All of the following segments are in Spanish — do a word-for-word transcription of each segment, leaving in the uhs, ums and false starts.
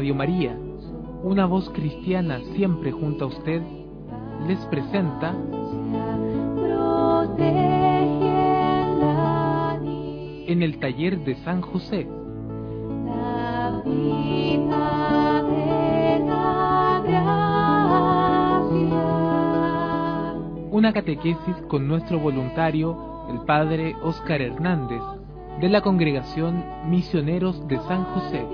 Radio María, una voz cristiana siempre junto a usted, les presenta En el taller de San José. La vida de la gracia. Una catequesis con nuestro voluntario, el Padre Óscar Hernández, de la Congregación Misioneros de San José.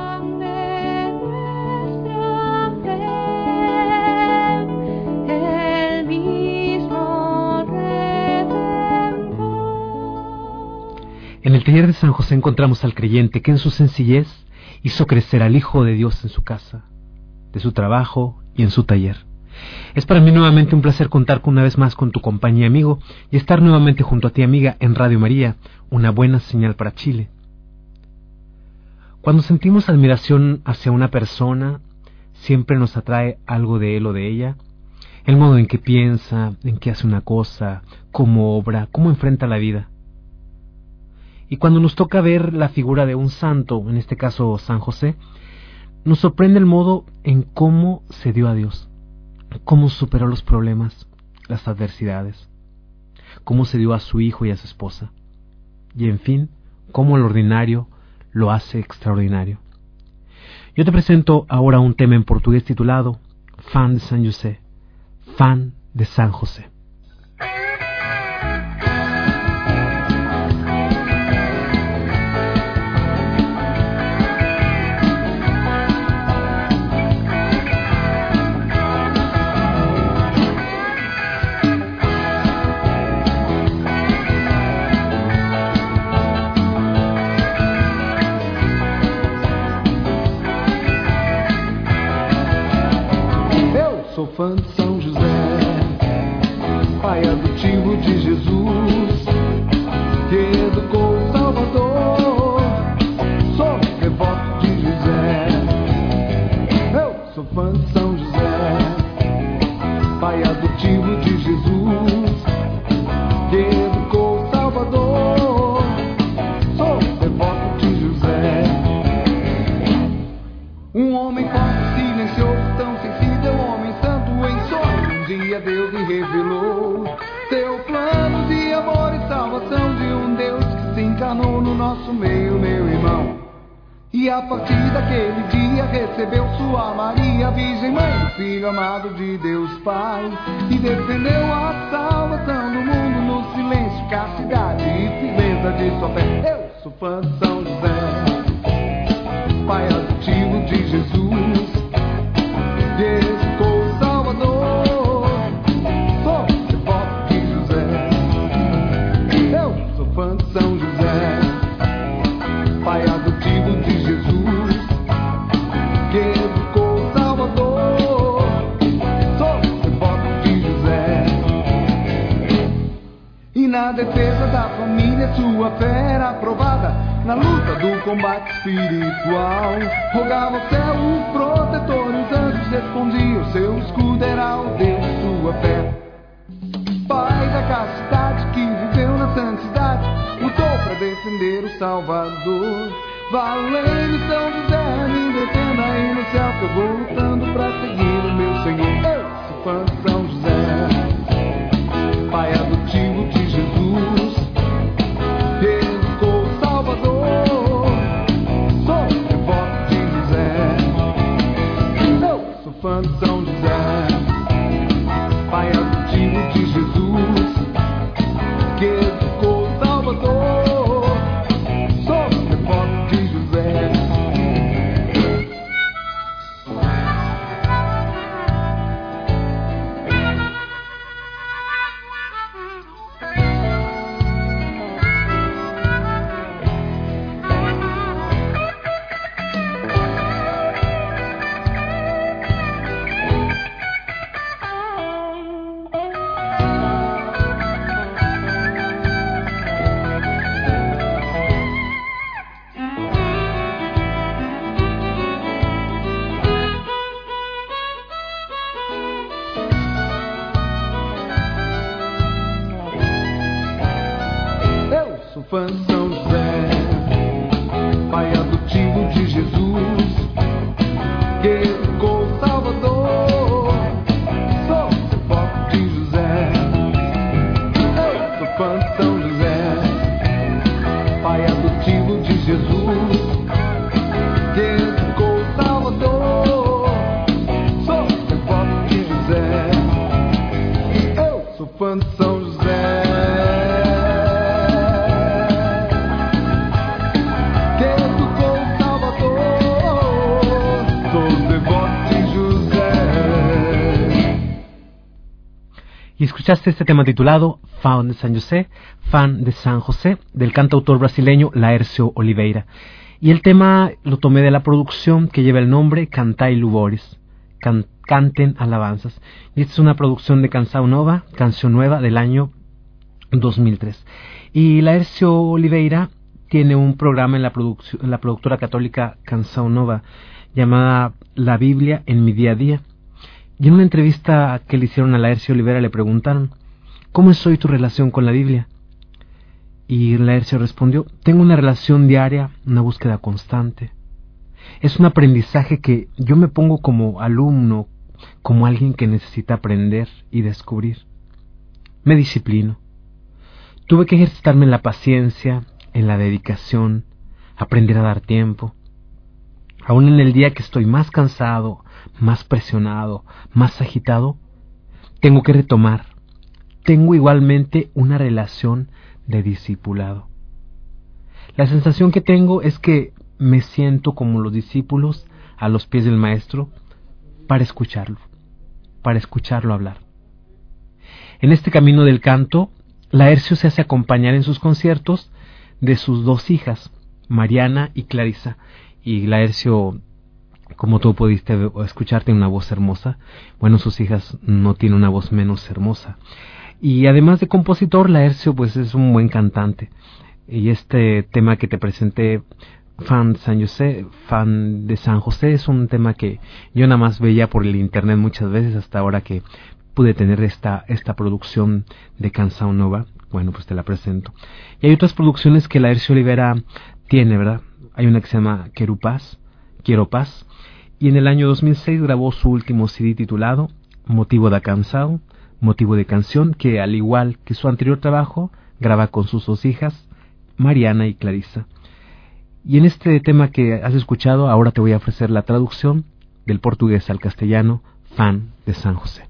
En el taller de San José encontramos al creyente que en su sencillez hizo crecer al Hijo de Dios en su casa, de su trabajo y en su taller. Es para mí nuevamente un placer contar una vez más con tu compañía, amigo, y estar nuevamente junto a ti, amiga, en Radio María, una buena señal para Chile. Cuando sentimos admiración hacia una persona, siempre nos atrae algo de él o de ella, el modo en que piensa, en que hace una cosa, cómo obra, cómo enfrenta la vida. Y cuando nos toca ver la figura de un santo, en este caso San José, nos sorprende el modo en cómo se dio a Dios, cómo superó los problemas, las adversidades, cómo se dio a su hijo y a su esposa, y en fin, cómo lo ordinario lo hace extraordinario. Yo te presento ahora un tema en portugués titulado Fan de San José, Fan de San José. Sou fã de São José, pai adotivo de Jesus, que educou o Salvador. Sou devoto de José. Eu sou fã de São José, pai adotivo de Jesus, que educou o Salvador. Sou devoto de José. Um homem forte, silencioso, tão sensível, homem santo em sonho. Um dia Deus lhe revelou seu plano de amor e salvação, de um Deus que se encarnou no nosso meio, meu irmão. E a partir daquele dia recebeu sua Maria, Virgem Mãe, o Filho amado de Deus Pai, e defendeu a salvação do mundo no silêncio, castidade e firmeza de sua fé. Eu sou fã de São José, pai adotivo de Jesus, que educou o Salvador. Sou devoto de José. Eu sou fã de São José, pai adotivo de Jesus, que educou o Salvador. Sou devoto de José. E na defesa da família sua fé era aprovada. Na luta do combate espiritual, rogava ao céu o protetor, e os anjos respondiam, seu escudo era o Deus de sua fé. Pai da castidade que viveu na santidade, lutou para defender o Salvador. Valei-me São José, me defenda aí no céu, que eu vou lutando para seguir o meu Senhor. Eu sou fã de São José, pai adotivo de Jesus, fã de São José, pai adotivo de Jesus, que educou o Salvador. Sou devoto de José. fã de São José, pai adotivo de Jesus, Y escuchaste este tema titulado Fan de San José, Fan de San José, del cantautor brasileño Laércio Oliveira. Y el tema lo tomé de la producción que lleva el nombre Cantai Louvores, Can, Canten Alabanzas. Y esta es una producción de Canção Nova, Canción Nueva del año dos mil tres. Y Laércio Oliveira tiene un programa en la, en la productora católica Canção Nova llamada La Biblia en mi día a día. Y en una entrevista que le hicieron a Laércio Oliveira le preguntaron, ¿cómo es hoy tu relación con la Biblia? Y Laércio respondió, tengo una relación diaria, una búsqueda constante. Es un aprendizaje que yo me pongo como alumno, como alguien que necesita aprender y descubrir. Me disciplino. Tuve que ejercitarme en la paciencia, en la dedicación, aprender a dar tiempo. Aún en el día que estoy más cansado, más presionado, más agitado, tengo que retomar. Tengo igualmente una relación de discipulado. La sensación que tengo es que me siento como los discípulos a los pies del maestro para escucharlo, para escucharlo hablar. En este camino del canto, Laércio se hace acompañar en sus conciertos de sus dos hijas, Mariana y Clarisa. Y Laércio, como tú pudiste escuchar, tiene una voz hermosa. Bueno, sus hijas no tienen una voz menos hermosa. Y además de compositor, Laércio pues es un buen cantante. Y este tema que te presenté, Fan de San José, Fan de San José, es un tema que yo nada más veía por el internet muchas veces hasta ahora que pude tener esta, esta producción de Canção Nova. Bueno, pues te la presento. Y hay otras producciones que Laércio Oliveira tiene, ¿verdad? Hay una que se llama Quero Paz, Quiero Paz, y en el año dos mil seis grabó su último C D titulado Motivo da Canção, Motivo de Canción, que al igual que su anterior trabajo, graba con sus dos hijas, Mariana y Clarisa. Y en este tema que has escuchado, ahora te voy a ofrecer la traducción del portugués al castellano, Fan de San José.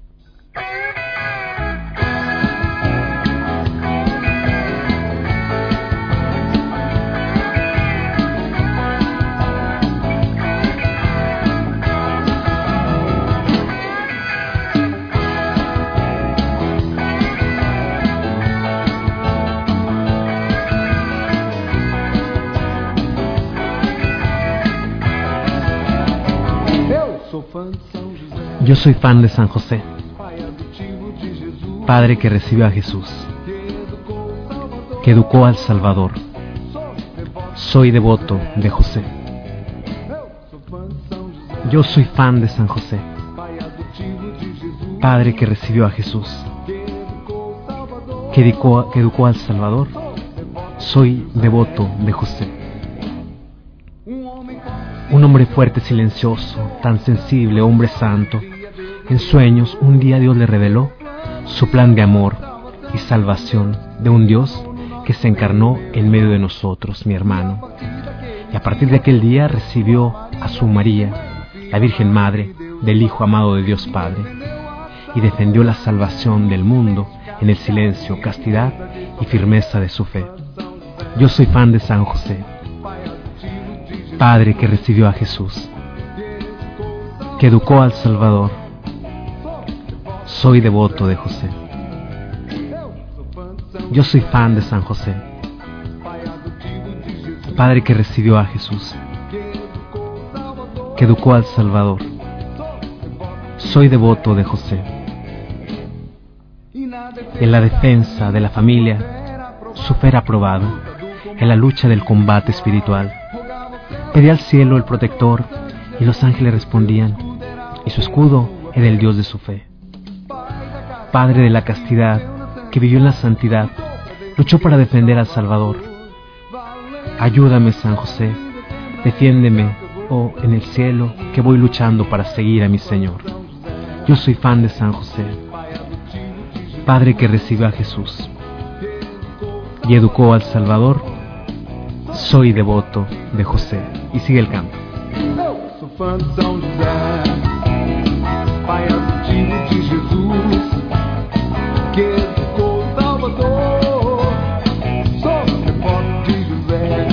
Yo soy fan de San José, padre que recibió a Jesús, que educó al Salvador. Soy devoto de José. Yo soy fan de San José, padre que recibió a Jesús, que educó, que educó al Salvador. Soy devoto de José. Un hombre fuerte, silencioso, tan sensible, hombre santo. En sueños, un día Dios le reveló su plan de amor y salvación de un Dios que se encarnó en medio de nosotros, mi hermano. Y a partir de aquel día recibió a su María, la Virgen Madre del Hijo amado de Dios Padre, y defendió la salvación del mundo en el silencio, castidad y firmeza de su fe. Yo soy fan de San José, padre que recibió a Jesús, que educó al Salvador. Soy devoto de José. Yo soy fan de San José, padre que recibió a Jesús, que educó al Salvador. Soy devoto de José. En la defensa de la familia, su fe era probada, en la lucha del combate espiritual. Pedí al cielo el protector y los ángeles respondían, y su escudo era el Dios de su fe. Padre de la castidad, que vivió en la santidad, luchó para defender al Salvador. Ayúdame, San José, defiéndeme, oh, en el cielo, que voy luchando para seguir a mi Señor. Yo soy fan de San José, padre que recibió a Jesús y educó al Salvador. Soy devoto de José. Y sigue el canto. Eu sou fã de São José, pai adotivo de Jesus, que educou o Salvador. Sou devoto de José.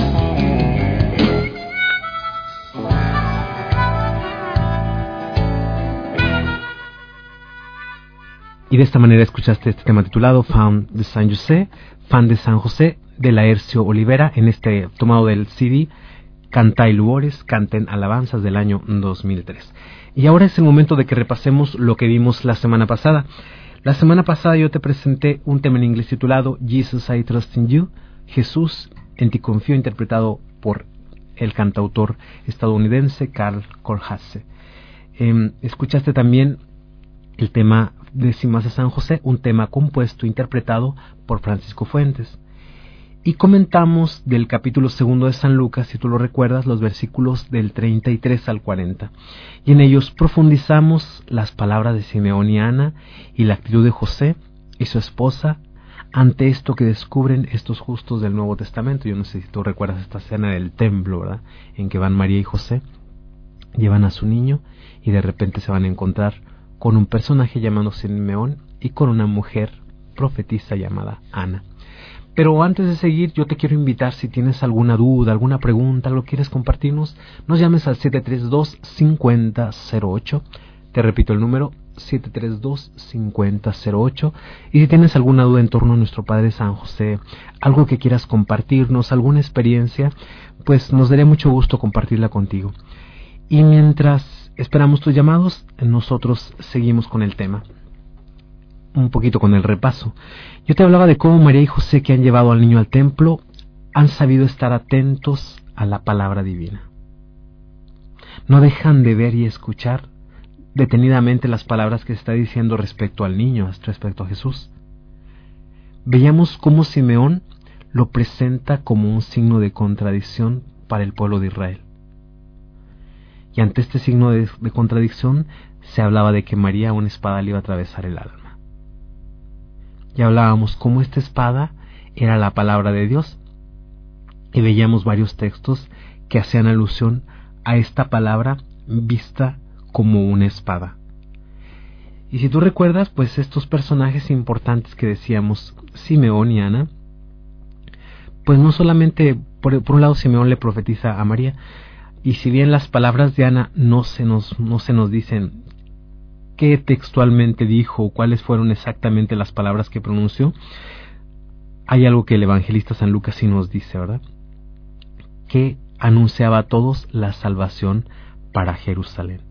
Y de esta manera escuchaste este tema titulado Fan de San José, Fan de San José, de Laercio Olivera, en este tomado del C D Cantai Luores, Canten Alabanzas, del año dos mil tres. Y ahora es el momento de que repasemos lo que vimos la semana pasada. La semana pasada yo te presenté un tema en inglés titulado Jesus, I Trust in You, Jesús, en ti confío, interpretado por el cantautor estadounidense Carl Korhase. Eh, escuchaste también el tema Décimas de San José, un tema compuesto e interpretado por Francisco Fuentes. Y comentamos del capítulo segundo de San Lucas, si tú lo recuerdas, los versículos del treinta y tres al cuarenta. Y en ellos profundizamos las palabras de Simeón y Ana y la actitud de José y su esposa ante esto que descubren estos justos del Nuevo Testamento. Yo no sé si tú recuerdas esta escena del templo, ¿verdad?, en que van María y José, llevan a su niño y de repente se van a encontrar con un personaje llamado Simeón y con una mujer profetisa llamada Ana. Pero antes de seguir, yo te quiero invitar, si tienes alguna duda, alguna pregunta, lo quieres compartirnos, nos llames al siete tres dos, cinco cero cero ocho. Te repito el número, siete tres dos, cinco cero cero ocho. Y si tienes alguna duda en torno a nuestro Padre San José, algo que quieras compartirnos, alguna experiencia, pues nos daría mucho gusto compartirla contigo. Y mientras esperamos tus llamados, nosotros seguimos con el tema. Un poquito con el repaso. Yo te hablaba de cómo María y José, que han llevado al niño al templo, han sabido estar atentos a la palabra divina. No dejan de ver y escuchar detenidamente las palabras que se está diciendo respecto al niño, respecto a Jesús. Veíamos cómo Simeón lo presenta como un signo de contradicción para el pueblo de Israel. Y ante este signo de, de contradicción se hablaba de que María una espada le iba a atravesar el alma. Y hablábamos cómo esta espada era la palabra de Dios. Y veíamos varios textos que hacían alusión a esta palabra vista como una espada. Y si tú recuerdas, pues estos personajes importantes que decíamos, Simeón y Ana, pues no solamente, por, por un lado Simeón le profetiza a María, y si bien las palabras de Ana no se nos, no se nos dicen qué textualmente dijo o cuáles fueron exactamente las palabras que pronunció, hay algo que el evangelista San Lucas sí nos dice, ¿verdad?, que anunciaba a todos la salvación para Jerusalén.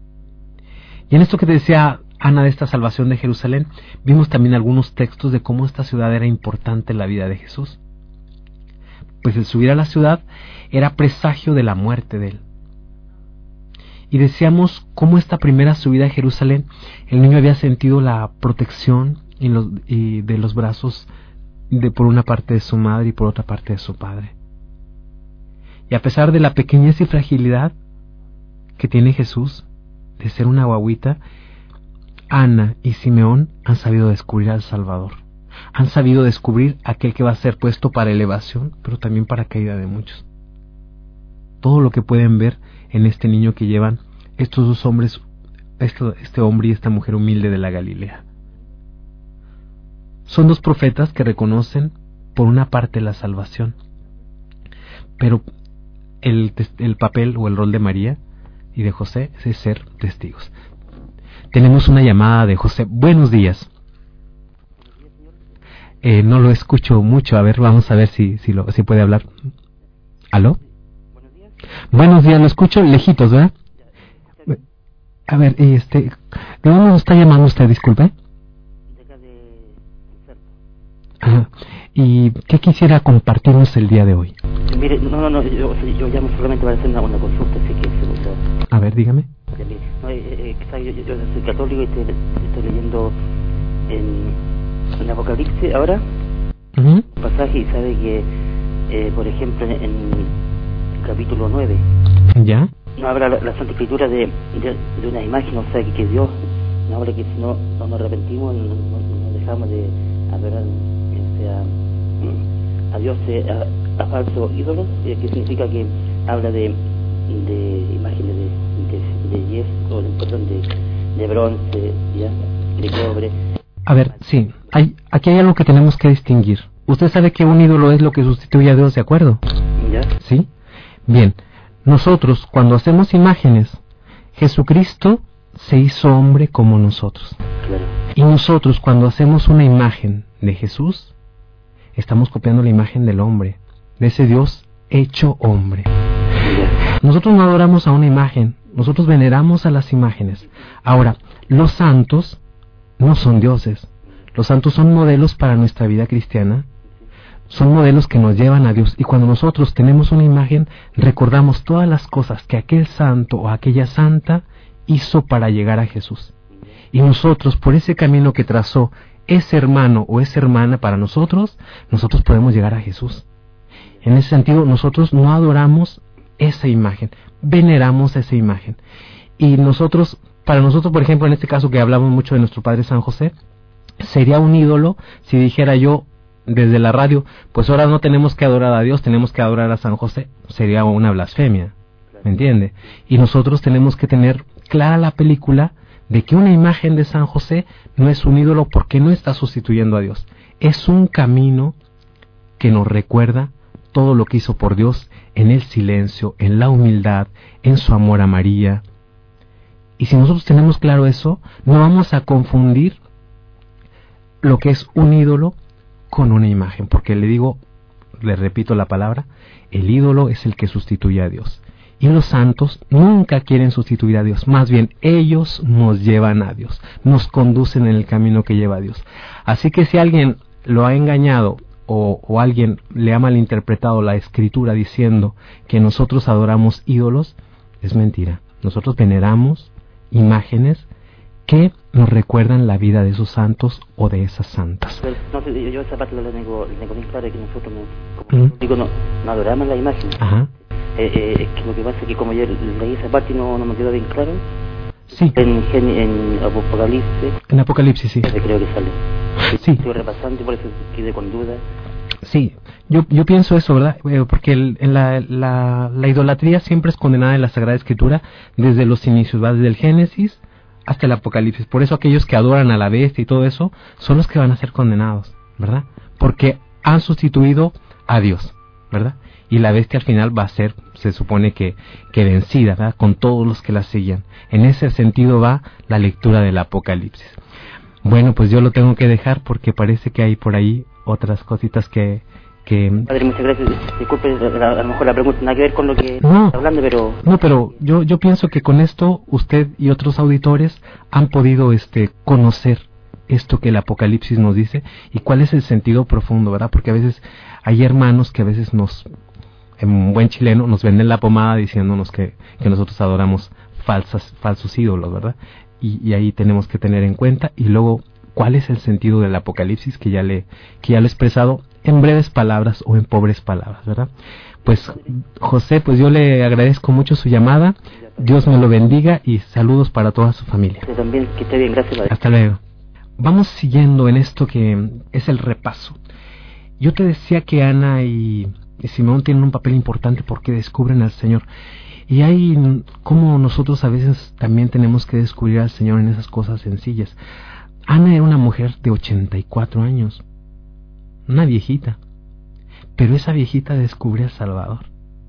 Y en esto que te decía Ana de esta salvación de Jerusalén, vimos también algunos textos de cómo esta ciudad era importante en la vida de Jesús. Pues el subir a la ciudad era presagio de la muerte de él. Y decíamos cómo esta primera subida a Jerusalén, el niño había sentido la protección y los, y de los brazos de por una parte de su madre y por otra parte de su padre. Y a pesar de la pequeñez y fragilidad que tiene Jesús, de ser una guagüita, Ana y Simeón han sabido descubrir al Salvador. Han sabido descubrir aquel que va a ser puesto para elevación, pero también para caída de muchos. Todo lo que pueden ver en este niño que llevan estos dos hombres, este, este hombre y esta mujer humilde de la Galilea. Son dos profetas que reconocen por una parte la salvación, pero el, el papel o el rol de María y de José es ser testigos. Tenemos una llamada de José. Buenos días. Eh, no lo escucho mucho. A ver, vamos a ver si si, lo, si puede hablar. ¿Aló? Buenos días. Buenos días, lo escucho lejitos, ¿verdad? A ver, este, ¿de dónde nos está llamando usted? Disculpe. De acá de Ah, ¿y qué quisiera compartirnos el día de hoy? Mire, no, no, no, yo, yo llamo solamente para hacer una, una consulta, así que se me... A ver, dígame. Ya, mire, no, eh, eh, yo, yo, yo soy católico y estoy, estoy leyendo en, en Apocalipsis ahora, uh-huh, un pasaje, y sabe que, eh, por ejemplo, en, en el capítulo nueve, ¿ya? No habla la, la Santa Escritura de, de, de una imagen, o sea, que, que Dios no habla que si no, no nos arrepentimos, no, no, no dejamos de adorar a, a Dios, a, a falsos ídolos, eh, que significa que habla de, de imágenes de, de, de yeso, perdón, de, de bronce, ¿ya? De cobre. A ver, sí, hay, aquí hay algo que tenemos que distinguir. Usted sabe que un ídolo es lo que sustituye a Dios, ¿de acuerdo? ¿Ya? ¿Sí? Bien, nosotros cuando hacemos imágenes, Jesucristo se hizo hombre como nosotros. Claro. Y nosotros, cuando hacemos una imagen de Jesús, estamos copiando la imagen del hombre, de ese Dios hecho hombre. Nosotros no adoramos a una imagen, nosotros veneramos a las imágenes. Ahora, los santos no son dioses. Los santos son modelos para nuestra vida cristiana, son modelos que nos llevan a Dios. Y cuando nosotros tenemos una imagen, recordamos todas las cosas que aquel santo o aquella santa hizo para llegar a Jesús. Y nosotros, por ese camino que trazó ese hermano o esa hermana para nosotros, nosotros podemos llegar a Jesús. En ese sentido, nosotros no adoramos esa imagen, veneramos esa imagen. Y nosotros, para nosotros, por ejemplo, en este caso que hablamos mucho de nuestro Padre San José, sería un ídolo si dijera yo desde la radio, pues ahora no tenemos que adorar a Dios, tenemos que adorar a San José. Sería una blasfemia, ¿me entiende? Y nosotros tenemos que tener clara la película de que una imagen de San José no es un ídolo porque no está sustituyendo a Dios. Es un camino que nos recuerda todo lo que hizo por Dios en el silencio, en la humildad, en su amor a María. Y si nosotros tenemos claro eso, no vamos a confundir lo que es un ídolo con una imagen, porque le digo, le repito la palabra, el ídolo es el que sustituye a Dios. Y los santos nunca quieren sustituir a Dios, más bien ellos nos llevan a Dios, nos conducen en el camino que lleva a Dios. Así que si alguien lo ha engañado o, o alguien le ha malinterpretado la Escritura diciendo que nosotros adoramos ídolos, es mentira. Nosotros veneramos imágenes que nos recuerdan la vida de esos santos o de esas santas. No sé, yo esa parte la tengo, la tengo bien clara, que nosotros no, como ¿Mm? digo, no, no adoramos la imagen. Ajá. Eh, eh, que lo que pasa es que como yo leí esa parte y no, no me quedó bien claro. Sí. En, en, en Apocalipsis. En Apocalipsis, sí. Creo que sale. Sí. Estoy repasando y por eso quedé con duda. Sí, yo yo pienso eso, ¿verdad? Eh, porque el, en la, la, la idolatría siempre es condenada en la Sagrada Escritura desde los inicios, ¿va? Desde el Génesis hasta el Apocalipsis. Por eso aquellos que adoran a la bestia y todo eso son los que van a ser condenados, ¿verdad? Porque han sustituido a Dios, ¿verdad? Y la bestia al final va a ser, se supone que, que vencida, ¿verdad? Con todos los que la siguen. En ese sentido va la lectura del Apocalipsis. Bueno, pues yo lo tengo que dejar porque parece que hay por ahí otras cositas que... que... Padre, muchas gracias. Disculpe, a, a lo mejor la pregunta nada que ver con lo que no, está hablando, pero... No, pero yo yo pienso que con esto usted y otros auditores han podido este conocer esto que el Apocalipsis nos dice y cuál es el sentido profundo, ¿verdad? Porque a veces hay hermanos que a veces nos, en buen chileno, nos venden la pomada diciéndonos que, que nosotros adoramos falsas, falsos ídolos, ¿verdad? Y, y ahí tenemos que tener en cuenta. Y luego, ¿cuál es el sentido del Apocalipsis? Que ya le que ya lo he expresado en breves palabras o en pobres palabras, ¿verdad? Pues, José, pues yo le agradezco mucho su llamada. Dios me lo bendiga y saludos para toda su familia. Usted también, que esté bien, gracias, Padre. Hasta luego. Vamos siguiendo en esto que es el repaso. Yo te decía que Ana y, y Simeón tienen un papel importante porque descubren al Señor. Y hay como nosotros a veces también tenemos que descubrir al Señor en esas cosas sencillas. Ana era una mujer de ochenta y cuatro años, una viejita, pero esa viejita descubre al Salvador.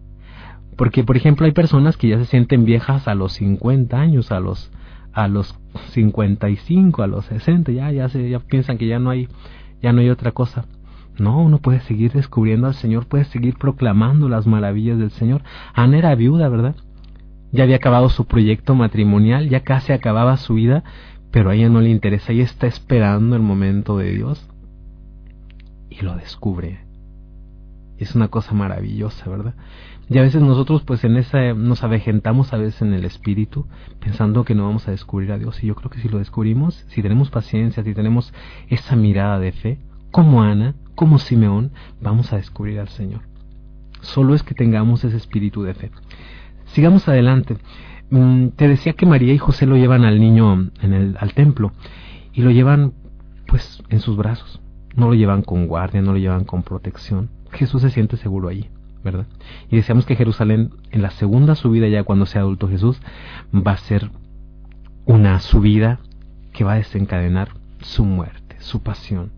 Porque, por ejemplo, hay personas que ya se sienten viejas a los cincuenta años, a los a los cincuenta y cinco, a los sesenta, ya ya se ya piensan que ya no hay ya no hay otra cosa. No, uno puede seguir descubriendo al Señor, puede seguir proclamando las maravillas del Señor. Ana era viuda, ¿verdad? Ya había acabado su proyecto matrimonial, ya casi acababa su vida, pero a ella no le interesa, ella está esperando el momento de Dios y lo descubre. Es una cosa maravillosa, ¿verdad? Y a veces nosotros pues en esa nos avejentamos a veces en el espíritu pensando que no vamos a descubrir a Dios, y yo creo que si lo descubrimos, si tenemos paciencia, si tenemos esa mirada de fe, como Ana, como Simeón, vamos a descubrir al Señor. Solo es que tengamos ese espíritu de fe. Sigamos adelante. Mm, te decía que María y José lo llevan al niño en el, al templo y lo llevan pues en sus brazos. No lo llevan con guardia, no lo llevan con protección. Jesús se siente seguro allí, ¿verdad? Y decíamos que Jerusalén, en la segunda subida, ya cuando sea adulto Jesús, va a ser una subida que va a desencadenar su muerte, su pasión.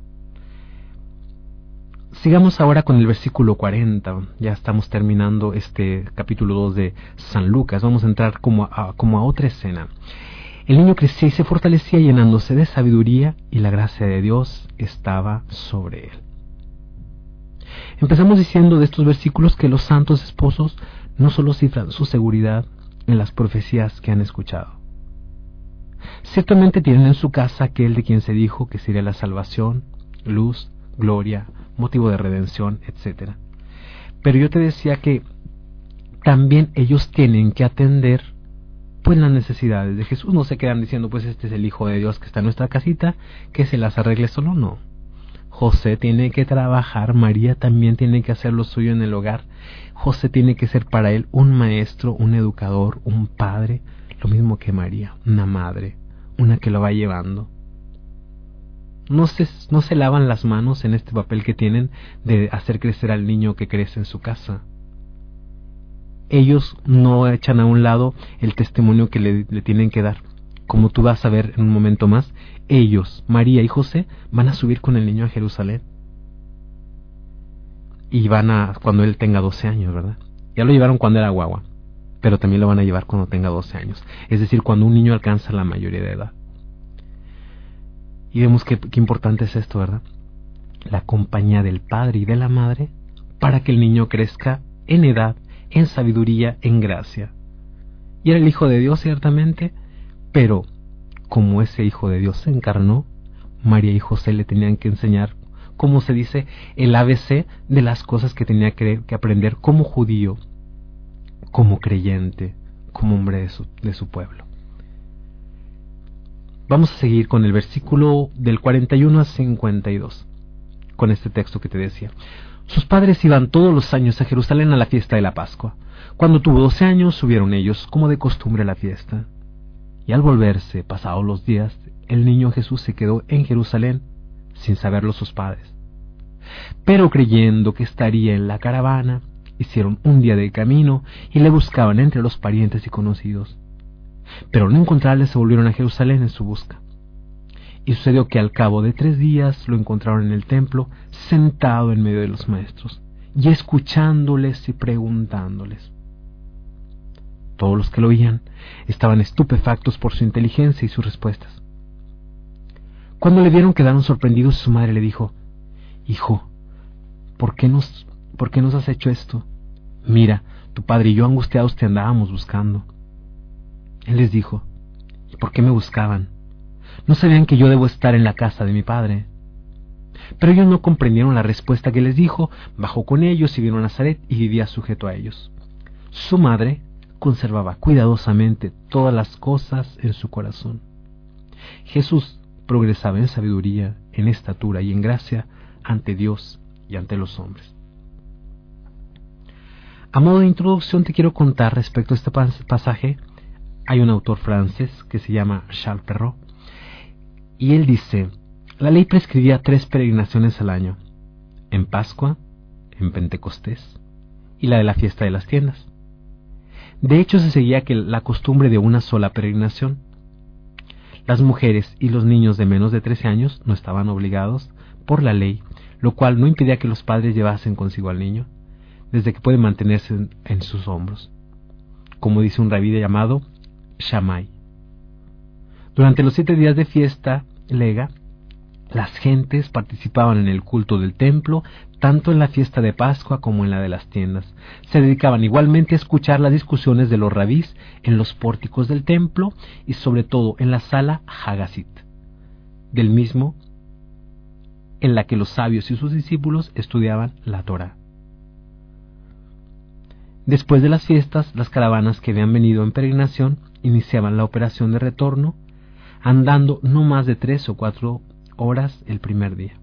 Sigamos ahora con el versículo cuarenta. Ya estamos terminando este capítulo dos de San Lucas. Vamos a entrar como a, como a otra escena. El niño crecía y se fortalecía llenándose de sabiduría y la gracia de Dios estaba sobre él. Empezamos diciendo de estos versículos que los santos esposos no solo cifran su seguridad en las profecías que han escuchado. Ciertamente tienen en su casa aquel de quien se dijo que sería la salvación, luz, gloria, motivo de redención, etcétera. Pero yo te decía que también ellos tienen que atender pues las necesidades de Jesús. No se quedan diciendo, pues este es el Hijo de Dios que está en nuestra casita, que se las arregle solo. No. José tiene que trabajar, María también tiene que hacer lo suyo en el hogar. José tiene que ser para él un maestro, un educador, un padre, lo mismo que María, una madre, una que lo va llevando. No se, no se lavan las manos en este papel que tienen de hacer crecer al niño que crece en su casa. Ellos no echan a un lado el testimonio que le, le tienen que dar. Como tú vas a ver en un momento más, ellos, María y José, van a subir con el niño a Jerusalén. Y van a, cuando él tenga doce años, ¿verdad? Ya lo llevaron cuando era guagua, pero también lo van a llevar cuando tenga doce años. Es decir, cuando un niño alcanza la mayoría de edad. Y vemos que, qué importante es esto, ¿verdad? La compañía del padre y de la madre para que el niño crezca en edad, en sabiduría, en gracia. Y era el Hijo de Dios, ciertamente, pero como ese Hijo de Dios se encarnó, María y José le tenían que enseñar, como se dice, el A B C de las cosas que tenía que, que aprender como judío, como creyente, como hombre de su, de su pueblo. Vamos a seguir con el versículo del cuarenta y uno a cincuenta y dos, con este texto que te decía. Sus padres iban todos los años a Jerusalén a la fiesta de la Pascua. Cuando tuvo doce años, subieron ellos, como de costumbre, a la fiesta. Y al volverse, pasados los días, el niño Jesús se quedó en Jerusalén, sin saberlo sus padres. Pero creyendo que estaría en la caravana, hicieron un día de camino y le buscaban entre los parientes y conocidos. Pero al no encontrarle, se volvieron a Jerusalén en su busca. Y sucedió que al cabo de tres días lo encontraron en el templo, sentado en medio de los maestros, y escuchándoles y preguntándoles. Todos los que lo oían estaban estupefactos por su inteligencia y sus respuestas. Cuando le vieron, quedaron sorprendidos, y su madre le dijo: Hijo, ¿por qué nos, por qué nos has hecho esto? Mira, tu padre y yo angustiados te andábamos buscando. Él les dijo: ¿y por qué me buscaban? ¿No sabían que yo debo estar en la casa de mi padre? Pero ellos no comprendieron la respuesta que les dijo. Bajó con ellos y vino a Nazaret y vivía sujeto a ellos. Su madre conservaba cuidadosamente todas las cosas en su corazón. Jesús progresaba en sabiduría, en estatura y en gracia ante Dios y ante los hombres. A modo de introducción te quiero contar respecto a este pasaje. Hay un autor francés que se llama Charles Perrault, y él dice: la ley prescribía tres peregrinaciones al año, en Pascua, en Pentecostés y la de la fiesta de las tiendas. De hecho, se seguía que la costumbre de una sola peregrinación. Las mujeres y los niños de menos de trece años no estaban obligados por la ley, lo cual no impedía que los padres llevasen consigo al niño, desde que puede mantenerse en, en sus hombros, como dice un rabí llamado Shammai. Durante los siete días de fiesta lega, las gentes participaban en el culto del templo, tanto en la fiesta de Pascua como en la de las tiendas. Se dedicaban igualmente a escuchar las discusiones de los rabís en los pórticos del templo y sobre todo en la sala Hagasit, del mismo en la que los sabios y sus discípulos estudiaban la Torá. Después de las fiestas, las caravanas que habían venido en peregrinación iniciaban la operación de retorno, andando no más de tres o cuatro horas el primer día.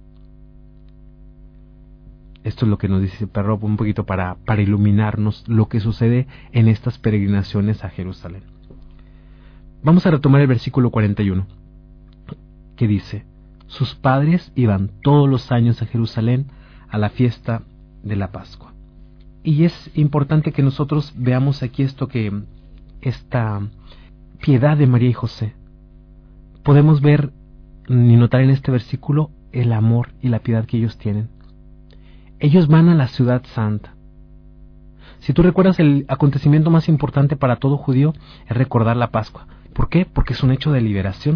Esto es lo que nos dice Perrault un poquito para, para iluminarnos lo que sucede en estas peregrinaciones a Jerusalén. Vamos a retomar el versículo cuarenta y uno, que dice: sus padres iban todos los años a Jerusalén a la fiesta de la Pascua. Y es importante que nosotros veamos aquí esto, que esta piedad de María y José. Podemos ver y notar en este versículo el amor y la piedad que ellos tienen. Ellos van a la ciudad santa. Si tú recuerdas, el acontecimiento más importante para todo judío es recordar la Pascua. ¿Por qué? Porque es un hecho de liberación.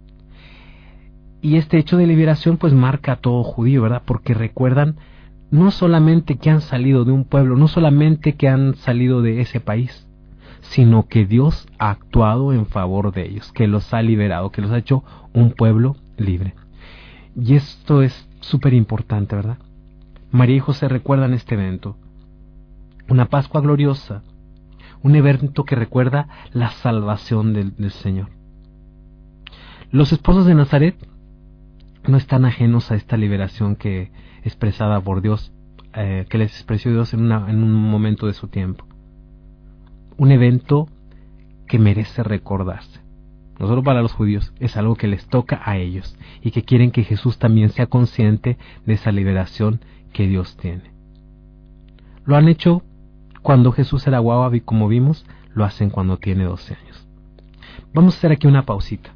Y este hecho de liberación pues marca a todo judío, ¿verdad? Porque recuerdan no solamente que han salido de un pueblo, no solamente que han salido de ese país, sino que Dios ha actuado en favor de ellos, que los ha liberado, que los ha hecho un pueblo libre. Y esto es súper importante, ¿verdad? María y José recuerdan este evento, una Pascua gloriosa, un evento que recuerda la salvación del, del Señor. Los esposos de Nazaret no están ajenos a esta liberación que expresada por Dios, eh, que les expresó Dios en, una, en un momento de su tiempo. Un evento que merece recordarse. No solo para los judíos, es algo que les toca a ellos y que quieren que Jesús también sea consciente de esa liberación que Dios tiene. Lo han hecho cuando Jesús era guagua y como vimos, lo hacen cuando tiene doce años. Vamos a hacer aquí una pausita.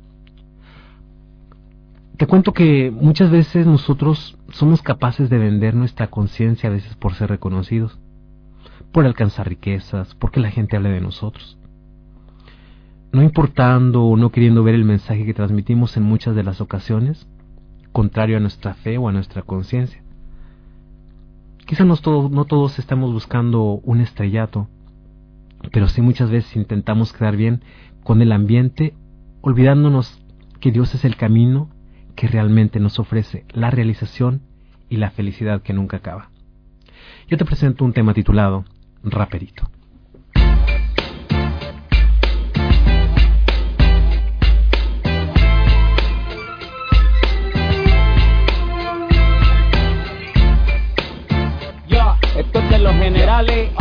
Te cuento que muchas veces nosotros somos capaces de vender nuestra conciencia a veces por ser reconocidos, por alcanzar riquezas, porque la gente hable de nosotros. No importando o no queriendo ver el mensaje que transmitimos en muchas de las ocasiones, contrario a nuestra fe o a nuestra conciencia. Quizá no todos, no todos estamos buscando un estrellato, pero sí muchas veces intentamos quedar bien con el ambiente, olvidándonos que Dios es el camino que realmente nos ofrece la realización y la felicidad que nunca acaba. Yo te presento un tema titulado Raperito. Esto es de los generales,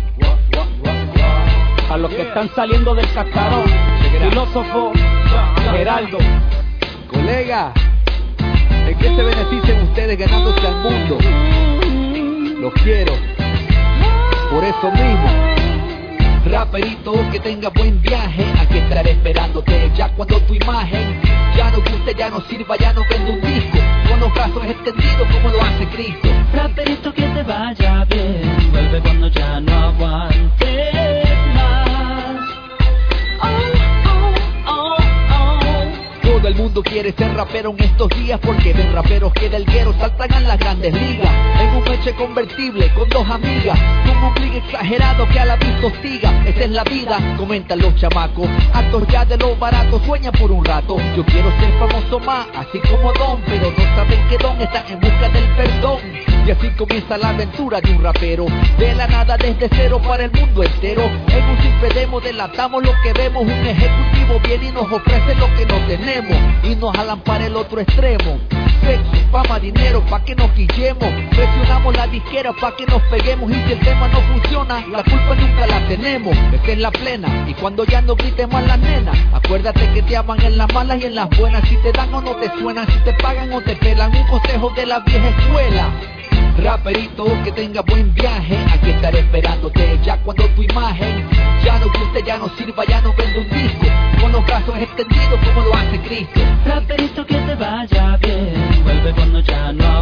a los que están saliendo del cascarón. Filósofo Geraldo. Colega, ¿en qué se benefician ustedes ganándose al mundo? Los quiero, por eso mismo. Raperito, que tenga buen viaje, aquí estaré esperándote ya cuando tu imagen ya no guste, ya no sirva, ya no vende un disco, con los brazos extendidos como lo hace Cristo. Raperito, que te vaya bien, vuelve cuando ya no aguantes más. Oh, oh, oh, oh. Todo el mundo quiere ser rapero en estos días porque ven raperos que del guero saltan a las grandes ligas. En un meche convertible con dos amigas, con un clic exagerado que a la vista hostiga. Esta es la vida, comentan los chamacos, hartos ya de lo barato, sueñan por un rato. Yo quiero ser famoso más, así como Don, pero no saben que Don está en busca del perdón. Y así comienza la aventura de un rapero, de la nada desde cero para el mundo entero. En un simple demo delatamos lo que vemos, un ejecutivo viene y nos ofrece lo que no tenemos y nos jalan para el otro extremo. Sexo, fama, dinero, pa' que nos quillemos. Presionamos la disquera pa' que nos peguemos. Y si el tema no funciona, la culpa nunca la tenemos. Esta es la plena, y cuando ya no grites más las nenas, acuérdate que te aman en las malas y en las buenas. Si te dan o no te suenan, si te pagan o te pelan. Un consejo de la vieja escuela. Raperito, que tenga buen viaje, aquí estaré esperándote ya cuando tu imagen ya no guste, ya no sirva, ya no vende un disco, con los brazos extendidos como lo hace Cristo. Raperito, que te vaya bien, vuelve cuando ya no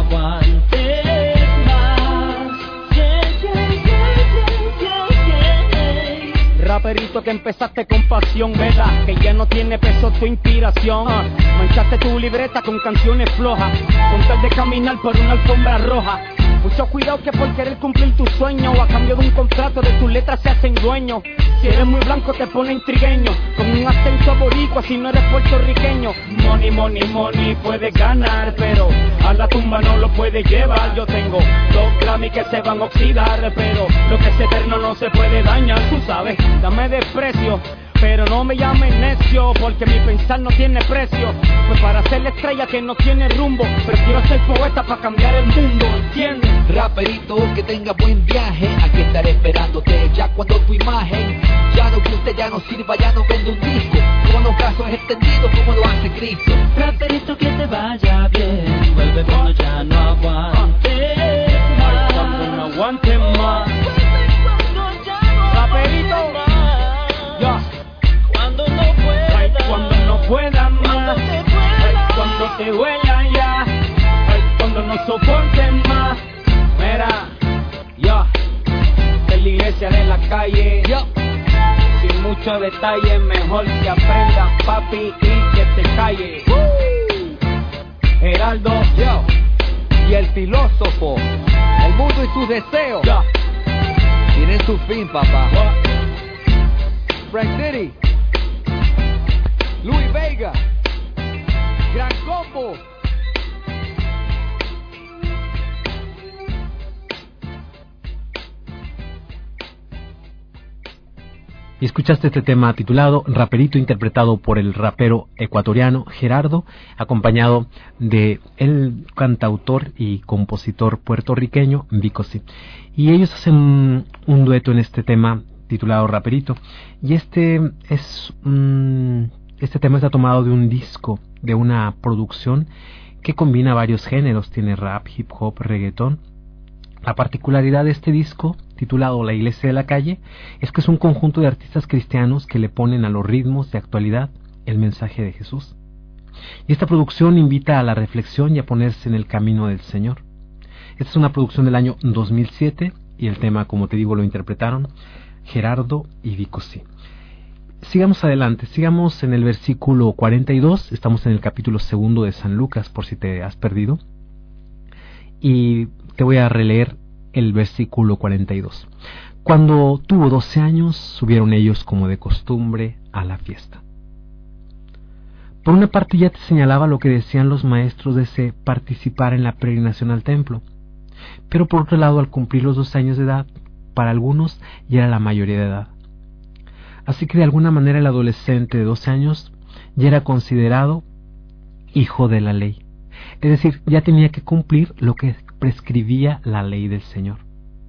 aguantes más. Yeah, yeah, yeah, yeah, yeah, yeah. Raperito, que empezaste con pasión, ¿verdad? Que ya no tiene peso tu inspiración. uh, Manchaste tu libreta con canciones flojas, con tal de caminar por una alfombra roja. Mucho cuidado que por querer cumplir tu sueño o a cambio de un contrato de tus letras se hacen dueños. Si eres muy blanco te pone intrigueño, con un acento boricua si no eres puertorriqueño. Money, money, money puedes ganar, pero a la tumba no lo puedes llevar. Yo tengo dos Grammy que se van a oxidar, pero lo que es eterno no se puede dañar. Tú sabes, dame desprecio, pero no me llames necio, porque mi pensar no tiene precio. Pues para ser la estrella que no tiene rumbo, prefiero ser poeta para cambiar el mundo, ¿entiendes? Raperito, que tenga buen viaje, aquí estaré esperándote ya cuando tu imagen ya no guste, ya no sirva, ya no vende un disco, con los brazos extendidos como lo hace Cristo. Raperito, que te vaya bien, vuelve cuando ya no aguantes más. Cuando no aguante más. Raperito, ya. Cuando no pueda, ay, cuando no pueda más, ay, cuando te huela ya, ay, cuando no soporte más. Mira, ya, de la iglesia de la calle, Yo, sin mucho cada detalle. Mejor que aprenda, papi, y que te calle. Gerardo, yo, y el filósofo. El mundo y sus deseos ya. tienen su fin, papá. What? Frank City, Luis Vega, Gran Combo. Y escuchaste este tema titulado Raperito, interpretado por el rapero ecuatoriano Gerardo, acompañado de el cantautor y compositor puertorriqueño Vico C. Y ellos hacen un, un dueto en este tema titulado Raperito. Y este es um, este tema está tomado de un disco, de una producción que combina varios géneros. Tiene rap, hip hop, reggaetón. La particularidad de este disco, titulado La Iglesia de la Calle, es que es un conjunto de artistas cristianos que le ponen a los ritmos de actualidad el mensaje de Jesús. Y esta producción invita a la reflexión y a ponerse en el camino del Señor. Esta es una producción del año dos mil siete y el tema, como te digo, lo interpretaron Gerardo y Vico C. Sigamos adelante, sigamos en el versículo cuarenta y dos, estamos en el capítulo segundo de San Lucas, por si te has perdido. Y te voy a releer el versículo cuarenta y dos. Cuando tuvo doce años, subieron ellos como de costumbre a la fiesta. Por una parte ya te señalaba lo que decían los maestros de ese participar en la peregrinación al templo. Pero por otro lado, al cumplir los doce años de edad, para algunos ya era la mayoría de edad. Así que de alguna manera el adolescente de doce años ya era considerado hijo de la ley. Es decir, ya tenía que cumplir lo que prescribía la ley del Señor.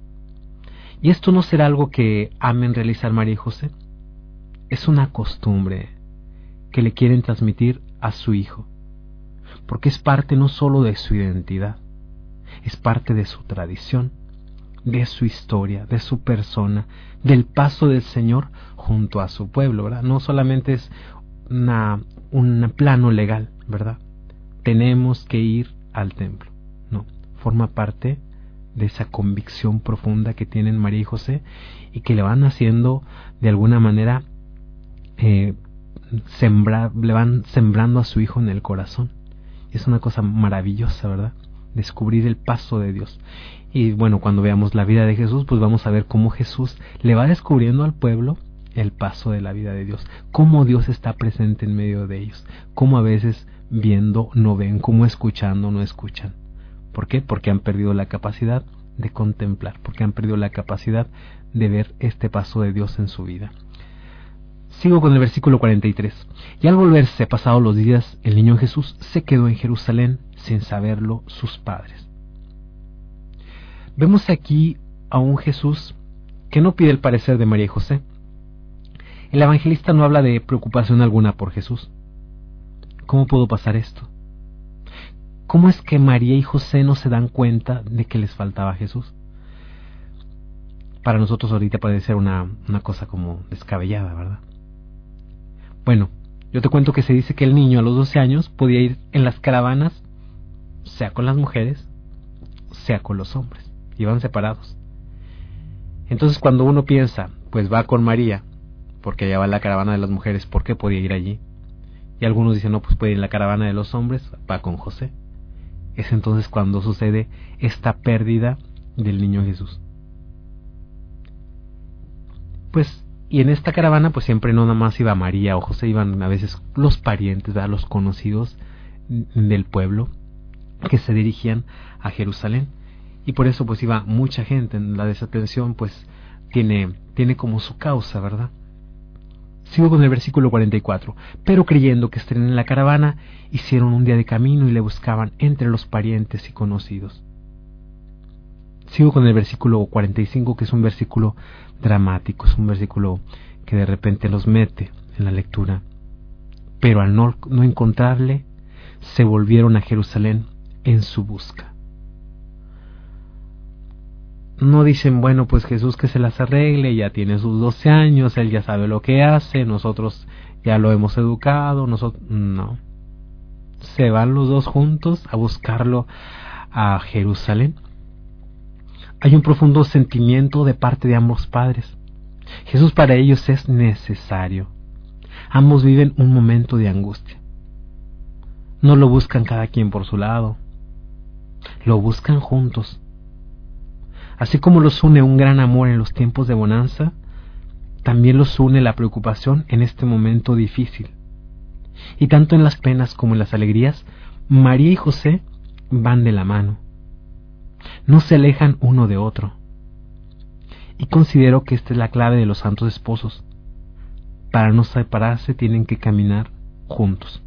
¿Y esto no será algo que amen realizar María y José? Es una costumbre que le quieren transmitir a su hijo, porque es parte no solo de su identidad, es parte de su tradición, de su historia, de su persona, del paso del Señor junto a su pueblo, ¿verdad? No solamente es una, un plano legal, ¿verdad? Tenemos que ir al templo. No, forma parte de esa convicción profunda que tienen María y José y que le van haciendo de alguna manera eh, sembrar, le van sembrando a su hijo en el corazón. Es una cosa maravillosa, ¿verdad? Descubrir el paso de Dios. Y bueno, cuando veamos la vida de Jesús, pues vamos a ver cómo Jesús le va descubriendo al pueblo el paso de la vida de Dios, cómo Dios está presente en medio de ellos, cómo a veces viendo no ven, cómo escuchando no escuchan. ¿Por qué? Porque han perdido la capacidad de contemplar, porque han perdido la capacidad de ver este paso de Dios en su vida. Sigo con el versículo cuarenta y tres. Y al volverse pasados los días, el niño Jesús se quedó en Jerusalén sin saberlo sus padres. Vemos aquí a un Jesús que no pide el parecer de María y José. El evangelista no habla de preocupación alguna por Jesús. ¿Cómo pudo pasar esto? ¿Cómo es que María y José no se dan cuenta de que les faltaba Jesús? Para nosotros ahorita puede ser una, una cosa como descabellada, ¿verdad? Bueno, yo te cuento que se dice que el niño a los doce años podía ir en las caravanas, sea con las mujeres, sea con los hombres. Iban separados. Entonces cuando uno piensa, pues va con María, porque allá va la caravana de las mujeres, ¿por qué podía ir allí? Y algunos dicen, no, pues puede ir en la caravana de los hombres, va con José. Es entonces cuando sucede esta pérdida del niño Jesús. Pues, y en esta caravana, pues siempre no nada más iba María o José, iban a veces los parientes, ¿verdad? Los conocidos del pueblo que se dirigían a Jerusalén. Y por eso pues iba mucha gente. En la desatención pues tiene, tiene como su causa, ¿verdad? Sigo con el versículo cuarenta y cuatro. Pero creyendo que estarían en la caravana, hicieron un día de camino y le buscaban entre los parientes y conocidos. Sigo con el versículo cuarenta y cinco, que es un versículo dramático, es un versículo que de repente los mete en la lectura. Pero al no, no encontrarle, se volvieron a Jerusalén en su busca. No dicen, bueno, pues Jesús que se las arregle, ya tiene sus doce años, él ya sabe lo que hace, nosotros ya lo hemos educado, nosotros no. Se van los dos juntos a buscarlo a Jerusalén. Hay un profundo sentimiento de parte de ambos padres. Jesús para ellos es necesario. Ambos viven un momento de angustia. No lo buscan cada quien por su lado, lo buscan juntos. Así como los une un gran amor en los tiempos de bonanza, también los une la preocupación en este momento difícil. Y tanto en las penas como en las alegrías, María y José van de la mano. No se alejan uno de otro. Y considero que esta es la clave de los santos esposos. Para no separarse tienen que caminar juntos.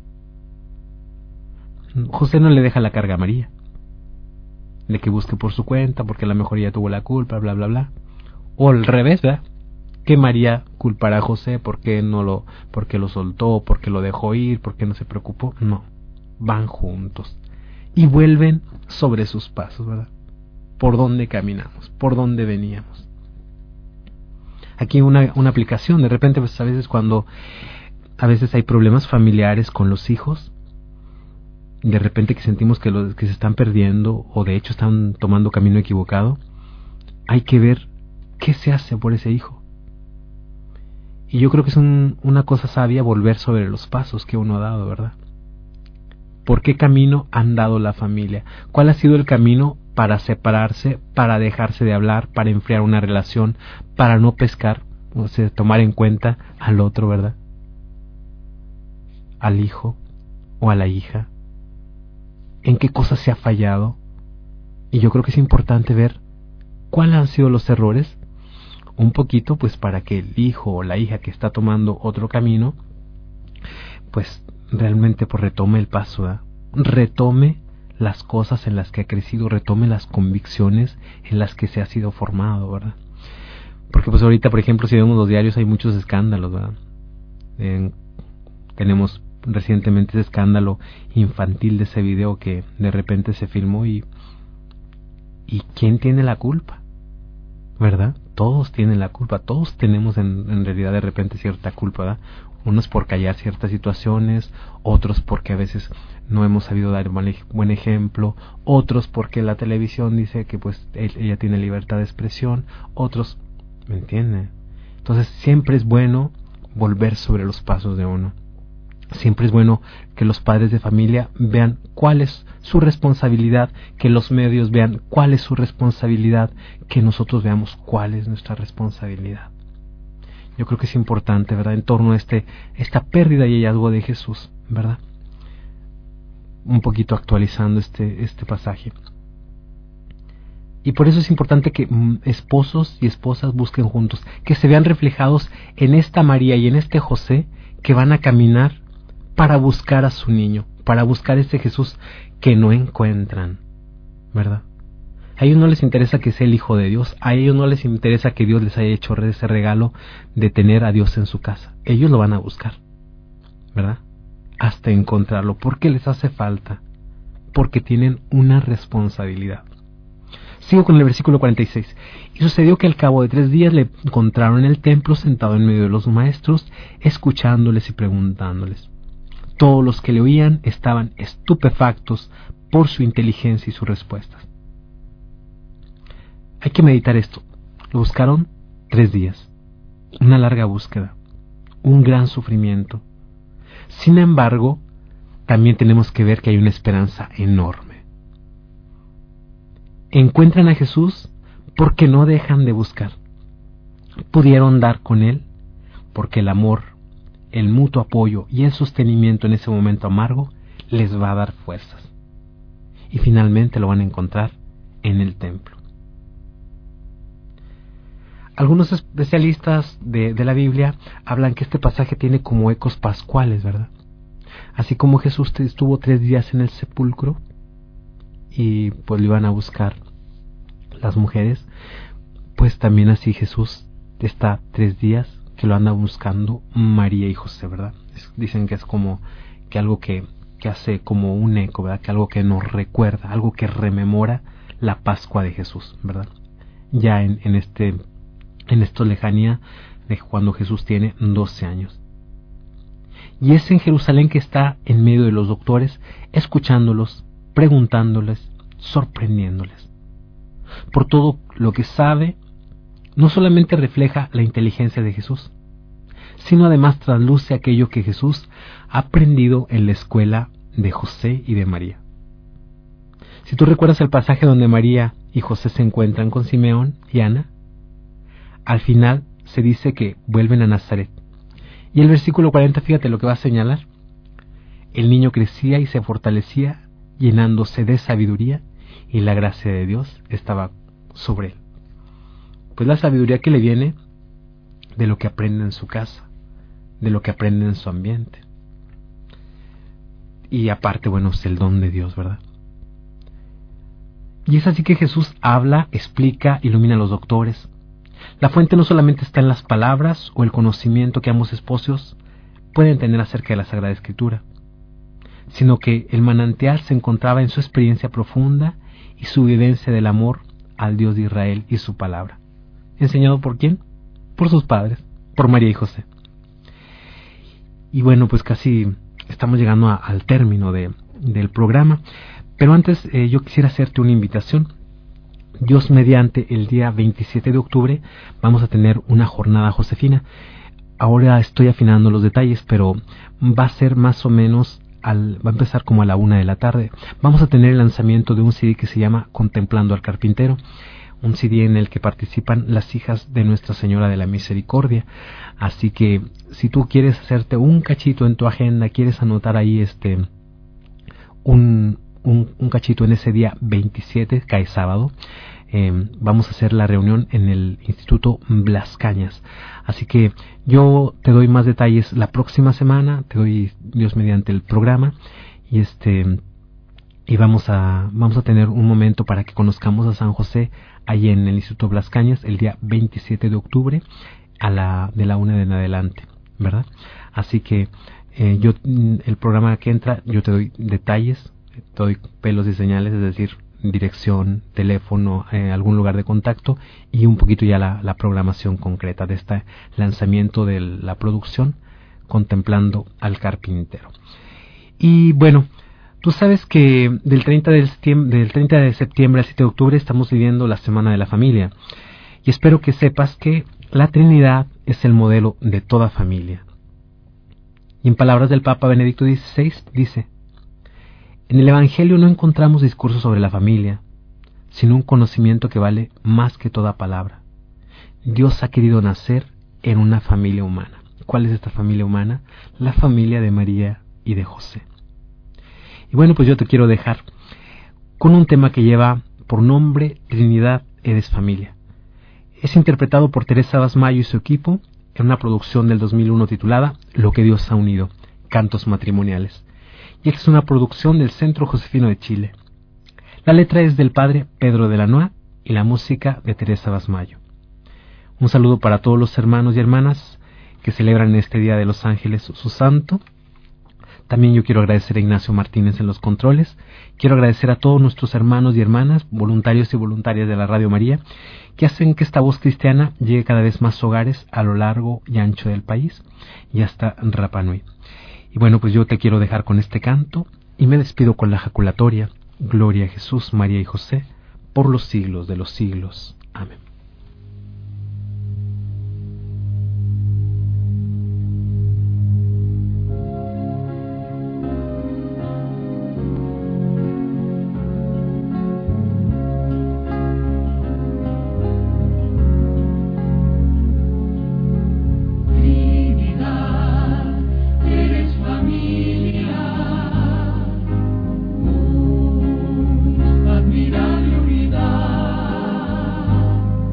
José no le deja la carga a María, de que busque por su cuenta, porque a lo mejor ella tuvo la culpa, bla, bla, bla. O al revés, ¿verdad? Que María culpará a José porque no lo, porque lo soltó, porque lo dejó ir, porque no se preocupó. No, van juntos y vuelven sobre sus pasos, ¿verdad? Por dónde caminamos, por dónde veníamos. Aquí una, una aplicación, de repente, pues a veces cuando a veces hay problemas familiares con los hijos, de repente que sentimos que los que se están perdiendo o de hecho están tomando camino equivocado, hay que ver qué se hace por ese hijo. Y yo creo que es un, una cosa sabia volver sobre los pasos que uno ha dado, ¿verdad? ¿Por qué camino han dado la familia? ¿Cuál ha sido el camino para separarse, para dejarse de hablar, para enfriar una relación, para no pescar, o sea, tomar en cuenta al otro, ¿verdad? Al hijo o a la hija. ¿En qué cosas se ha fallado? Y yo creo que es importante ver cuáles han sido los errores, un poquito pues para que el hijo o la hija que está tomando otro camino, pues realmente pues retome el paso, ¿verdad? Retome las cosas en las que ha crecido, retome las convicciones en las que se ha sido formado, ¿verdad? Porque pues ahorita, por ejemplo, si vemos los diarios hay muchos escándalos, ¿verdad? Eh, tenemos recientemente ese escándalo infantil de ese video que de repente se filmó y ¿y quién tiene la culpa? ¿Verdad? Todos tienen la culpa, todos tenemos en, en realidad de repente cierta culpa, ¿verdad? Unos por callar ciertas situaciones, otros porque a veces no hemos sabido dar buen, buen ejemplo, otros porque la televisión dice que pues él, ella tiene libertad de expresión, otros, ¿me entienden? Entonces siempre es bueno volver sobre los pasos de uno. Siempre es bueno que los padres de familia vean cuál es su responsabilidad, que los medios vean cuál es su responsabilidad, que nosotros veamos cuál es nuestra responsabilidad. Yo creo que es importante, ¿verdad? En torno a este, esta pérdida y hallazgo de Jesús, ¿verdad? Un poquito actualizando este, este pasaje. Y por eso es importante que mm, esposos y esposas busquen juntos, que se vean reflejados en esta María y en este José que van a caminar para buscar a su niño, para buscar a ese Jesús que no encuentran, ¿verdad? A ellos no les interesa que sea el Hijo de Dios, a ellos no les interesa que Dios les haya hecho ese regalo de tener a Dios en su casa. Ellos lo van a buscar, ¿verdad? Hasta encontrarlo, porque les hace falta, porque tienen una responsabilidad. Sigo con el versículo cuarenta y seis. Y sucedió que al cabo de tres días le encontraron en el templo sentado en medio de los maestros, escuchándoles y preguntándoles. Todos los que le oían estaban estupefactos por su inteligencia y sus respuestas. Hay que meditar esto. Lo buscaron tres días. Una larga búsqueda. Un gran sufrimiento. Sin embargo, también tenemos que ver que hay una esperanza enorme. Encuentran a Jesús porque no dejan de buscar. Pudieron dar con Él porque el amor, el mutuo apoyo y el sostenimiento en ese momento amargo les va a dar fuerzas. Y finalmente lo van a encontrar en el templo. Algunos especialistas de, de la Biblia hablan que este pasaje tiene como ecos pascuales, ¿verdad? Así como Jesús estuvo tres días en el sepulcro y pues lo iban a buscar las mujeres, pues también así Jesús está tres días que lo anda buscando María y José, ¿verdad? Es, dicen que es como que algo que, que hace como un eco, ¿verdad? Que algo que nos recuerda, algo que rememora la Pascua de Jesús, ¿verdad? Ya en, en este en esta lejanía de cuando Jesús tiene doce años. Y es en Jerusalén que está en medio de los doctores, escuchándolos, preguntándoles, sorprendiéndoles. Por todo lo que sabe, no solamente refleja la inteligencia de Jesús, sino además trasluce aquello que Jesús ha aprendido en la escuela de José y de María. Si tú recuerdas el pasaje donde María y José se encuentran con Simeón y Ana, al final se dice que vuelven a Nazaret. Y el versículo cuarenta, fíjate lo que va a señalar. El niño crecía y se fortalecía, llenándose de sabiduría, y la gracia de Dios estaba sobre él. Pues la sabiduría que le viene de lo que aprende en su casa, de lo que aprende en su ambiente. Y aparte, bueno, es el don de Dios, ¿verdad? Y es así que Jesús habla, explica, ilumina a los doctores. La fuente no solamente está en las palabras o el conocimiento que ambos esposos pueden tener acerca de la Sagrada Escritura, sino que el manantial se encontraba en su experiencia profunda y su vivencia del amor al Dios de Israel y su palabra. ¿Enseñado por quién? Por sus padres, por María y José. Y bueno, pues casi estamos llegando a, al término de, del programa, pero antes eh, yo quisiera hacerte una invitación. Dios mediante, el día veintisiete de octubre vamos a tener una jornada josefina. Ahora estoy afinando los detalles, pero va a ser más o menos, al, va a empezar como a la una de la tarde. Vamos a tener el lanzamiento de un C D que se llama Contemplando al Carpintero, un C D en el que participan las hijas de Nuestra Señora de la Misericordia. Así que si tú quieres hacerte un cachito en tu agenda, quieres anotar ahí este un Un, un cachito en ese día veintisiete, cae sábado, eh, vamos a hacer la reunión en el Instituto Blas Cañas. Así que yo te doy más detalles la próxima semana, te doy Dios mediante el programa, y este y vamos a vamos a tener un momento para que conozcamos a San José allí en el Instituto Blas Cañas el día veintisiete de octubre a la de la una en adelante, ¿verdad? Así que eh, yo el programa que entra yo te doy detalles, te doy pelos y señales, es decir, dirección, teléfono, eh, algún lugar de contacto y un poquito ya la, la programación concreta de este lanzamiento de la producción Contemplando al Carpintero. Y bueno, tú sabes que del treinta de septiembre, del treinta de septiembre al siete de octubre estamos viviendo la Semana de la Familia, y espero que sepas que la Trinidad es el modelo de toda familia. Y en palabras del Papa Benedicto dieciséis dice: en el Evangelio no encontramos discursos sobre la familia, sino un conocimiento que vale más que toda palabra. Dios ha querido nacer en una familia humana. ¿Cuál es esta familia humana? La familia de María y de José. Y bueno, pues yo te quiero dejar con un tema que lleva por nombre Trinidad eres familia. Es interpretado por Teresa Basmayo y su equipo en una producción del dos mil uno titulada Lo que Dios ha unido, cantos matrimoniales. Y esta es una producción del Centro Josefino de Chile. La letra es del padre Pedro de Lanois y la música de Teresa Basmayo. Un saludo para todos los hermanos y hermanas que celebran en este Día de los Ángeles su santo. También yo quiero agradecer a Ignacio Martínez en los controles. Quiero agradecer a todos nuestros hermanos y hermanas, voluntarios y voluntarias de la Radio María, que hacen que esta voz cristiana llegue cada vez más hogares a lo largo y ancho del país y hasta Rapa Nui. Y bueno, pues yo te quiero dejar con este canto y me despido con la jaculatoria: Gloria a Jesús, María y José, por los siglos de los siglos. Amén. Admirable unidad.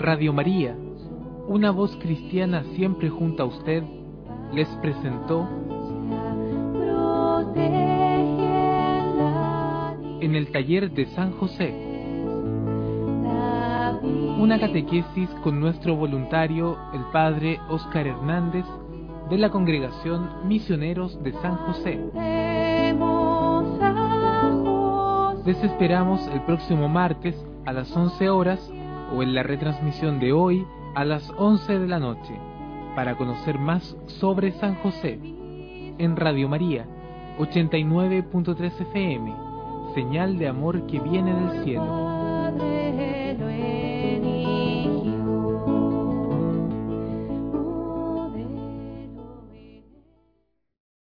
Radio María, una voz cristiana siempre junto a usted, les presentó en el taller de San José, una catequesis con nuestro voluntario, el Padre Óscar Hernández, de la Congregación Misioneros de San José. Les esperamos el próximo martes a las once horas o en la retransmisión de hoy a las once de la noche para conocer más sobre San José en Radio María ochenta y nueve punto tres F M, señal de amor que viene del cielo.